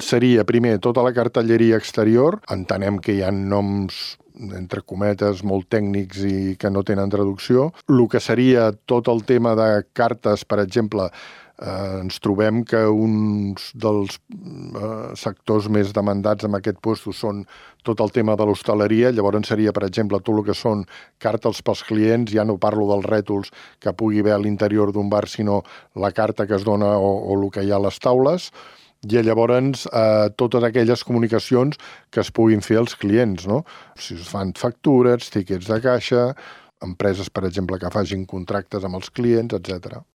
seria, primer, tota la cartelleria exterior. Entenem que hi ha noms entre cometes, molt tècnics i que no tenen traducció. El que seria tot el tema de cartes, per exemple, ens trobem que uns dels sectors més demandats en aquest lloc són tot el tema de l'hostaleria. Llavors seria, per exemple, tot el que són cartes pels clients. Ja no parlo dels rètols que pugui haver a l'interior d'un bar, sinó la carta que es dona o el que hi ha a les taules. I llavors totes aquelles comunicacions que es puguin fer als clients, no? Si es fan factures, tiquets de caixa, empreses, per exemple, que facin contractes amb els clients, etc.